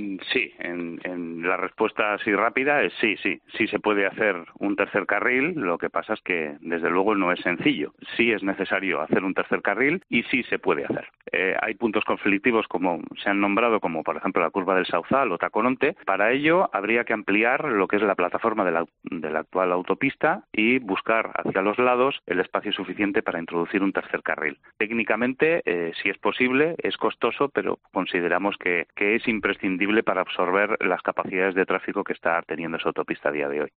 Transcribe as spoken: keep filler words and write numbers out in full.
Sí, en, en la respuesta así rápida es sí, sí, sí se puede hacer un tercer carril, lo que pasa es que desde luego no es sencillo. Sí es necesario hacer un tercer carril y sí se puede hacer. Eh, hay puntos conflictivos como se han nombrado, como por ejemplo la curva del Sauzal o Tacoronte. Para ello habría que ampliar lo que es la plataforma de la, de la actual autopista y buscar hacia los lados el espacio suficiente para introducir un tercer carril. Técnicamente, eh, si es posible, es costoso, pero consideramos que, que es imprescindible para absorber las capacidades de tráfico que está teniendo esa autopista a día de hoy.